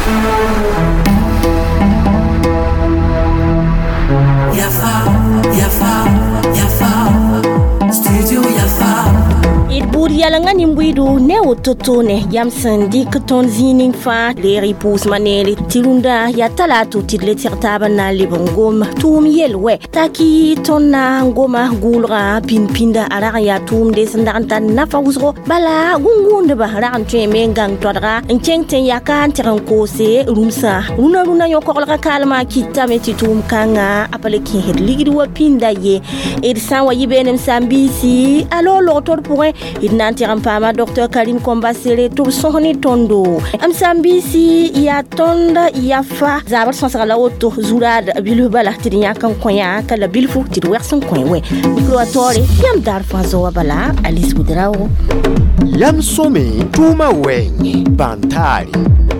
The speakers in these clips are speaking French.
Studio Yafa. Il burialanga nimbuidu ne ototone yamsan dik ton zining fa leri pus maneli tilunda ya talatu tidle tirtaba na libongom tum yelwe taki tonna ngoma gulra pinpinda ara ya tum de sandanta nafa usro bala gungunde ba ran tweme ngang todra enchengten yakan tiran kose rumsa runa yokorla kalma kitame titum kanga apale ki hedligidi wa pinda ye edsan wa yibenem sambisi alo lotor pourrait il n'entend pas ma docteur Karim Kombasele tout soni tondo am sambisi ya tonda ya fa zabar sonsa la auto zurad bilu bala tinya kan konya kala bilfu ti werson koywe microatore yam dar fazo bala alice budrao yam some tuma wenye bantali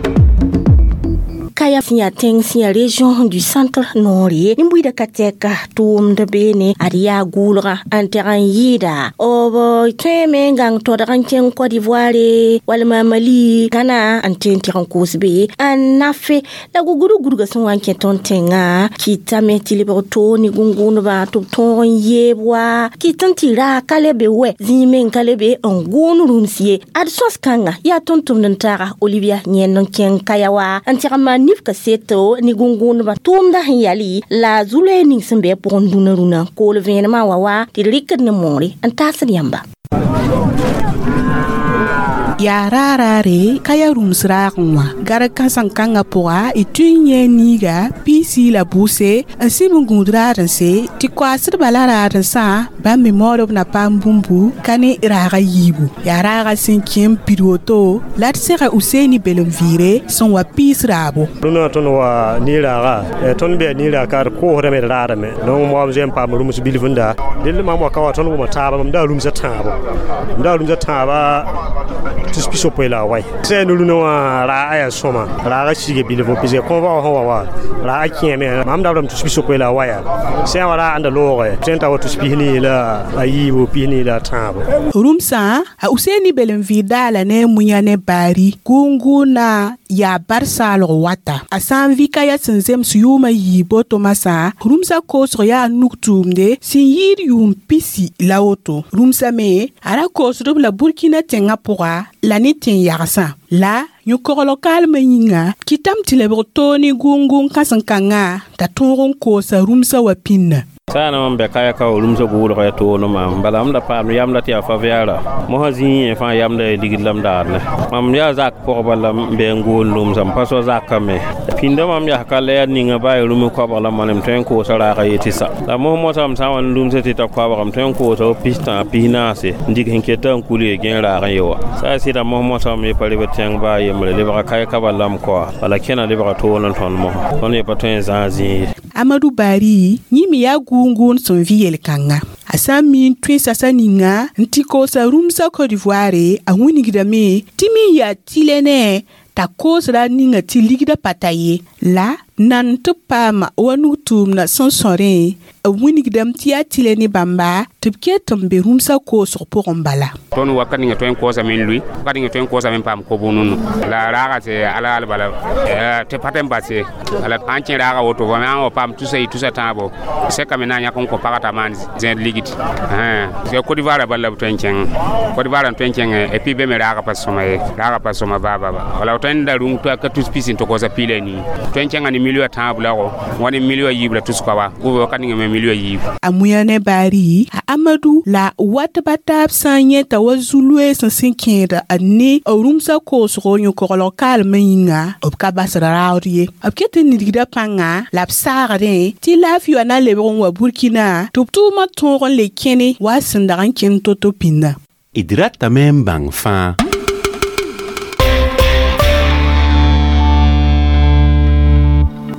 kaya sinya région du centre nord nimbuida kateka tum de bene aria gulra anteran yida obo teme ngang to daran ken Côte d'Ivoire wala Mali Ghana antenteran kusbe anafe la guguru ga son wanke tontenga kitame tiliberto ni gunguno ba to ton yebwa kitantira kalebe we zimen kalebe ngunu rumsie adsos kanga ya tontum ntara Olivia nyen ken kayawa anterama nif kaseto ni gungun ba tumda yali la zule ning sembe pour nduna ko le venema wawa ti likad ne mori antasir yamba ya rarare kaya rumsraaqwa gara kasan kanga poa itunye niga pisi la buse asibungudran se ti kwasir balararan sa ba memoro na pambumbu kane raga yibu ya raga sinkim piroto lat sera useni belemvire son wa pisrabo runa ton wa niraga ton be nira kar ko hore me rarame no mo am jem pa rumus bilfunda dil ma mo kawa ton mo taba mda rumsa taba tuspiso pela wai c'est nous no ra aya soma ra ga shige bilfo pise ko ba ho wa ra kieme mam da dum tuspiso pela waya c'est wala anda lore tenta wa tuspihni la ayibo pihni la taba rumsa a useni belemvida la ne munyane bari gunguna ya barsalo wata asan vika ya senzem suyuma yibo tomasa rumsa kosro ya nuktumde sin yir yum pisi laoto rumsa me ara kosro la Burkina tenga poa la nitin yarsa la nyukoro lokal menyinga kitam tilebrotoni gungun kasankanga ta tongon kosa rumsa wa pinna sana mambe kaya ka ulumso guuro ka to no mam balam da pam yam da tia faviala mo hazin fa yam da digidlam darne mam ya zak ko balam be ngol lum sam paso zakame pindo mam ya kala ni nga bay lum ko balam manem ten ko sara ka yetisa la mo mo sam sawan lum se ti ta ko balam ten ko to pista pinase ndig henke tan kuli gen ra ga yo sa si da mo sam e pare beteng ba yem le ba kaya ka balam ko wala kena le ba to non ton mo on e paten zazi Amadou Bari nyimi ya gungun son viel kanga asami twisa saninga ntiko sa rumsa Côte d'Ivoire a winigidame timi ya tilene ta kosra ninga tiligida pataye la nan tupama wanutum na sonsore a winigidam tia tilene bamba tupke tombe rumsa ko sur pombala ton wakani nga ton ko sa min lui wakani nga ton ko sa min pam ko bununu la raga te ala bala te patem basse ala anchen raga woto vraiment o pam tout ça tabo c'est comme na nya ko pakata man zen ligit c'est Côte d'Ivoire bala ton chen Côte d'Ivoire ton chen et puis be me raga pas soma baba wala ton da rum to ka tous pisin to ko sa pile ni ton chen ani milieu tabo la ko woni milieu yibla tous ko wa go wakani nga milieu yib amuyane bari Amadou la watbata sanye ta wazulwe sansinkeda anne orumsa ko so nyo ko lokal menga obka basra raudie obkete ni digida panga la psarade ti la fiu na lebron wa Burkina tuptu ma ton le kene wasindaran ken toto pinda idrata men bang fa zungul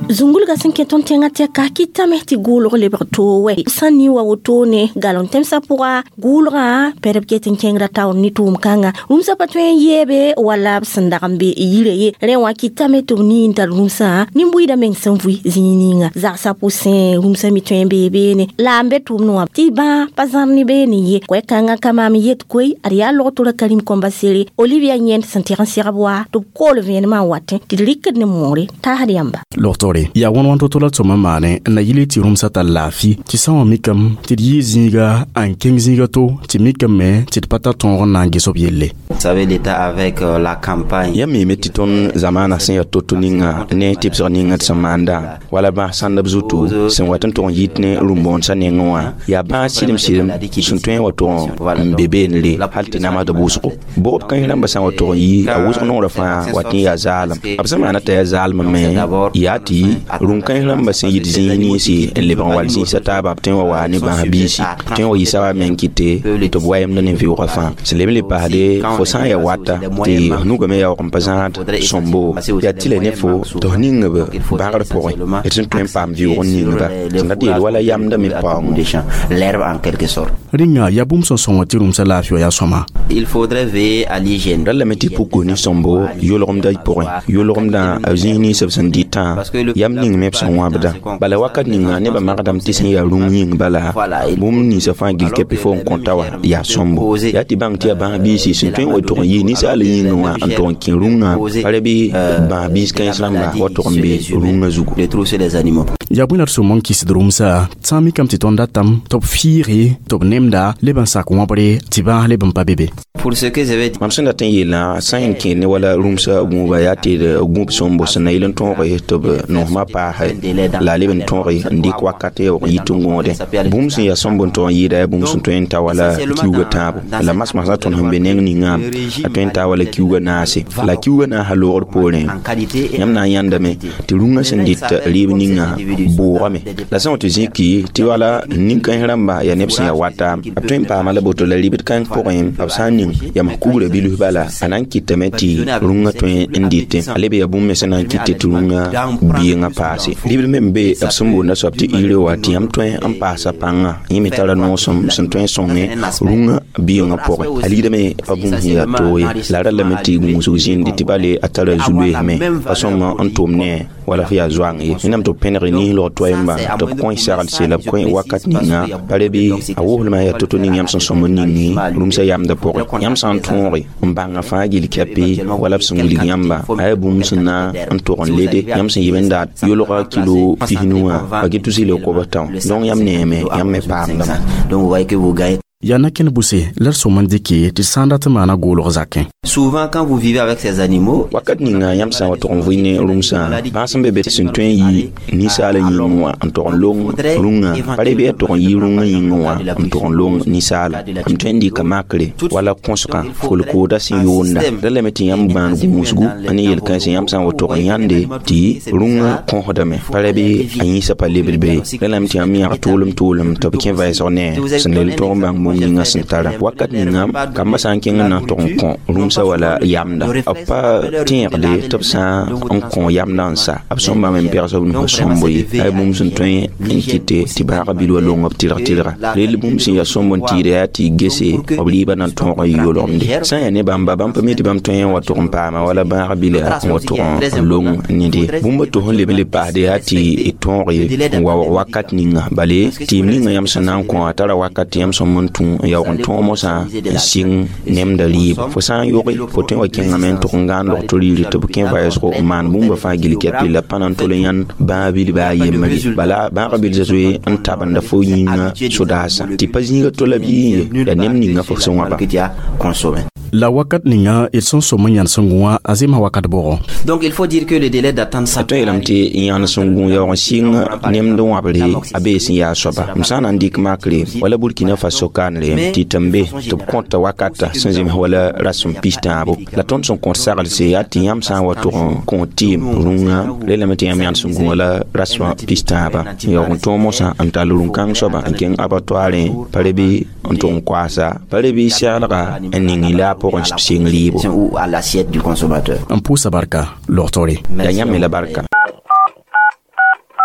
gulga sinke ton tenga teka kitame ti gulgo liberto we sani wa wotone galon temsa pura gulga perbe tenkengra taw ni tum kanga rumsa patwen yebe wala sandarambe yire rewa kitame to ni inta rumsa nimbuida men sanvui zininga za sa poussin rumsa mitwen bebe ne lambe tum no ti ba pazamni be ni ye kwe kanga kama mi yet kwe aria loto la kalim kombasele Olivia Nyen santiran sirabwa to ko le venema wate ti liked ne mori ta hadiamba lotore ya won to la to mamane na yili ti rumsa ta lafi ti sawa mikam ti yizinga an kengzinga to ti mikam me ti pata ton na ngiso yelle savez l'état avec la campagne ya mi metiton zamana sen ya totuninga ne tipso ninga tsamanda wala ba sanda bzutu sen watan ton yitne rumbon sanenwa ya ba silim suntwen wato bebe nle halti na ma da busko bob kan lamba san wato yi a wusko no rafa watin ya zalam absama na ta ya zalam me yati run kan lamba sen yidizini si le ban walsi sata ba tin wa ni ba bisi tin wa yisawa men kite to boyem ne vi rafa se le pade fo san ya wata ti nu go me ya compazant sombo ya tile ne fo to ninga ba bagar po et sun twen pam vi on ninga ba di wala yamda mi pa l'herbe en quelque sorte. Ringa ya bum son tirum sa lafio ya soma. Il faudrait veiller à l'hygiène. Dans la meti poko ni sombo yolom da pour yolom da azini sebsan dita yam ning mep son wabda bala wakat ninga ne ba magadam tisin ya ruming bala bum ni sa fangil kepi fo kontawa ya sombo ya ti bang tia ba bi si sun twen oto yi ni sa le yinwa anton kin runga pare bi ba bis kan islam ba oto mbe runga zugo de trousser les animaux. Ya bunar so monkey sidrumsa tsami kam ti tonda tam top firi top nemda leban sak wapre tiba leban pa bebe pour ce que j'avais mam senda tan yela sain kin ne wala rumsa bu ba ya te de gump sombo sana ilen ton re to no ma pa ha la leben ton re ndi kwa kate o yitungode bum sin ya sombo ton yida bum sun to enta wala kiuga tabo la mas mas ton hambe ne ni ngam atenta wala kiuga nase la kiuga na halor pole yam na yanda me ti runga sendit libni nga boame la san to ziki ti wala nin kan ramba ya nepsi ya wata atwen pa mala boto la libit kan poem absanin ya makure bilu bala anan kitameti runga to indite alebe ya bumme sanan kitte runga bienga pase libit membe absumbu na sopti ile wati am to am pasa panga yimi tara no som to songe runga bienga poe alide me abum ya to la la meti musu jindi tibale atara zulwe me asoma antomne wala fiya zwangi inam to penre ni lo toyemba to point saral se la point wakat ninga palebi awul ma ya toto ni yam son somoni ni rumsa yam da pore yam san tonri mbanga fa gil kapi wala sunguli yamba ay bum sunna antoron lede yam sin yibenda yolo ka kilo fihinua agitu sile ko batam donc yam neme yam me pam dam donc vous voyez que vous gagnez. Yana ken boussé leur somandiki ti sandata mana golo zakin. Souvent quand vous vivez avec ces animaux wakat ninga yam sa wato vine rumsa basam bebe sun twen yi ni sala yi noa anton long runga pare be to yi runga yi noa anton long ni sala twen di kamakle wala konska fol ko da sin yonda dala meti yam ban musgu ani yel kan yam sa wato yande ti runga kon hodame pare be ayi sa pale bebe dala meti yam ya tolum to be ken vai sonne sun le to bang ninga sintara wakat ninga kamba sanking na ton kon rumsa wala yamda apa tierde topsa on kon yamda sa absomba men perso no somboy ay mum sun toy enkite tibara bilwa long op tira le mum sin ya sombon tire ati gese obliba nan ton yolomde sa ya ne bamba bam pameti bam toy wato pama wala ba bila wato long nidi bumba to holle bele pade ati etonre wa wakat ninga bale timninga yam sanan kon atara wakat yam sombon ya on tomo sa sing nem da lib fo san yori fo ten wa kenga men to ngan lo to lili to ken va yeso man bumba fa gili kepi la panan to lenyan ba bil ba yemali bala ba bil zazwe an tabanda fo yinga sodasa ti pazinga to la bi ya nem ni nga fo so wa ba consommer. La wakat ninga ils sont somanyan sangwa azima wakat boro. Donc il faut dire que le délai d'attente ça to elamti yan sangu ya on sing nem do wabri abe sin ya soba msana ndik makle wala burkina faso kanle ti tambe to konta wakata sanzim wala rasum pistabo la ton son konsagal se ati yam sa wato konti runga le lamti yam yan sangu wala rasum pistaba ya on to mosa antalurun kan soba ken abattoire parebi on ton kwasa parebi sialaga eningila pour un spécial libre ou à l'assiette du consommateur. Un pouce à barca, l'ortori. Yanyam la barca.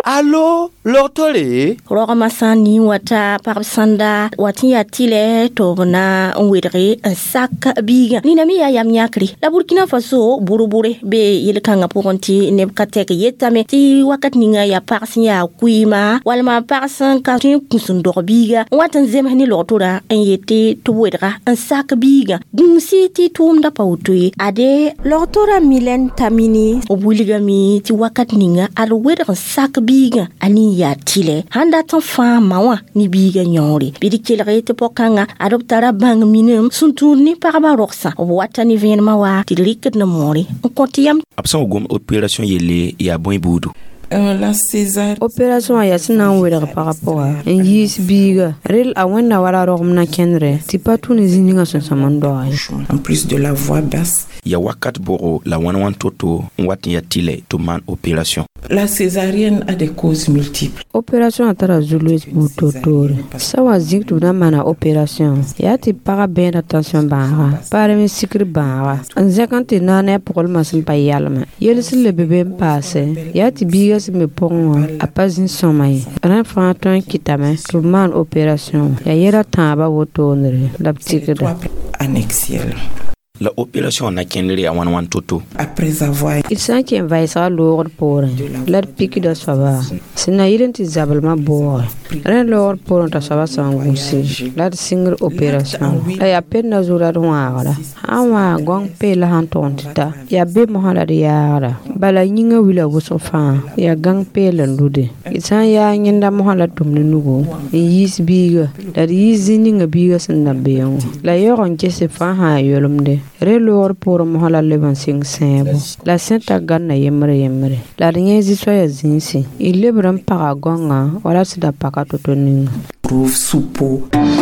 Allo, lortole? Rogamasani wata parabsanda wati ya tile tobna nwedre un sac biga. Ninami ya yamnyakri. La Burkina Faso burubure be yelkanga poronti nebkatek yetame ti wakat ninga ya parsin ya kuima walma parsin ka tin kusundor biga watan zemhni lortora en yete tobwedra un sac biga. Gumsi ti tumda pautui ade lortora Milen Tamini obuligami ti wakat ninga alwedra un sac biga ani ya tile handa tan fa mawa ni biga nyori bidi kelere te pokang adoptara bang minum sunturni paraba roxa wata ni ven mawa ti liket na mori kontiam absent gom opération yele ya bon budu La César opération ya sinan wera par rapport à yis biga rel a wena wala romna kenre ti patu ni zininga son samando en plus de la voix basse ya wakat boro la wan toto wat ya tile to man opération. La césarienne a des causes multiples. Opération atara zulu butotor. Sawa ziktu na mana opération. Ya ti para ben attention bara. Para mi sikri bara. En zakante na ne pour ma sim payalma. Yel sil le bébé passe. Ya ti bigas me pon a pas in somai. Ran fanton kitame to man opération. Ya yera tamba wotonre. La petite annexiel. La opération n'a qu'un lien à one toto. Après avoir il sent qu'il va essayer l'ordre pour la pique de sava. C'est n'a identisablement beau. Rien l'ordre pour un sava sans gousser. La single opération. La ya peine à zoura noire. Awa gong pe la hantontita. Ya be mohala de yara. Bala yinga wila wosofa. Ya gang pe landude. Il sent ya nyenda mohala tumne nugo. Yis biga. La yisi ninga biga sandambeyon. La yoron kese fa ha yolumde. Relor pour mohala levan sing sebo. La senta ganna yemre. La rinyezi soya zinsi. Il lebram paragonga. Wala sida paka totoning. Prouve soupo.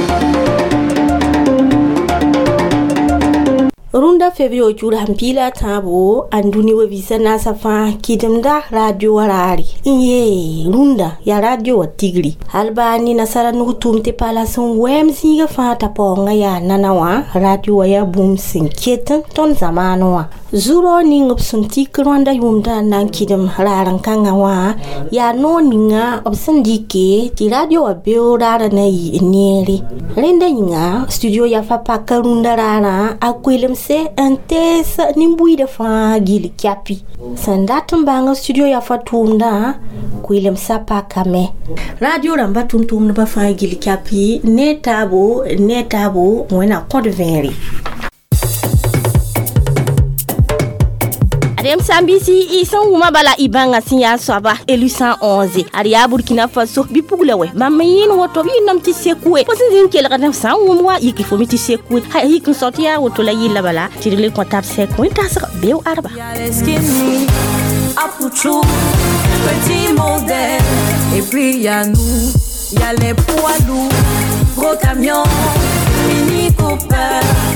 Runda fevrier chura hampila tabo anduni we visana safa kidemda radio warari inye runda ya radio wa tigri albani nasara nutumte pala son wem singa fata ponga ya nanawa radio wa ya boom sinketan ton zamano wa zuro ning sunti krwanda yumda nan kidem raran kanga wa ya no ninga obsandike ti radio wa beorara na yi neri renda yinga studio ya fa pakarunda rana akwilem se antes nimbui de fa gili kapi sandatum banga studio ya fatunda kuilem sapa kame radio ramba tumtum ba fa gili kapi netabo wena code veri Adem Sambisi isan wuma bala ibanga sinya swaba elu 111 ariya Burkina Faso bipuglewe mamayin woto bi nam ti sekwe posin kel gadam san wumwa yiki fomi ti sekwe ha yiki sortia woto la yilla bala tirle contact sekwe ta sa bew arba Apuchou, petit modèle. Et puis y'a nous, y'a les poids lourds, gros camions, mini Cooper.